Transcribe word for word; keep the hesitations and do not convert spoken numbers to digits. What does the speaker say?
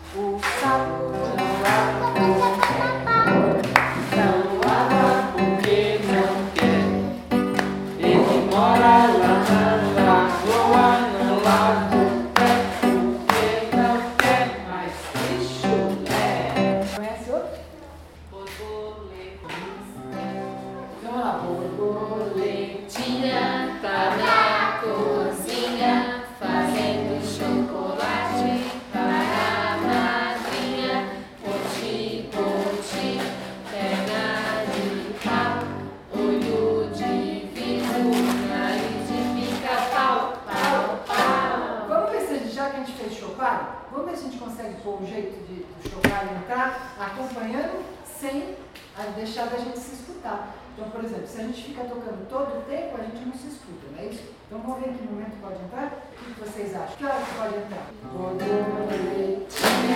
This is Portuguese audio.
o sapo não lava o pé. Não lava porque não quer. Ele mora lá na lagoa, não lava o pé porque não quer. Mas que chulé! Conhece outro? Borboleta. Vamos lá, borboletinha tá na cozinha fazendo chocolate para a madrinha. Poti, poti, perna de pau, olho de vidro, nariz de pica-pau, pau, pau. Vamos ver se a gente, já que a gente fez chocalho, vamos ver se a gente consegue pôr o jeito de, do chocalho entrar acompanhando sem deixar da gente se escutar. Então, por exemplo, se a gente fica tocando todo o tempo, a gente não se escuta, não é isso? Então, vamos ver em que momento pode entrar? O que vocês acham? Que hora que pode entrar? Borboletinha.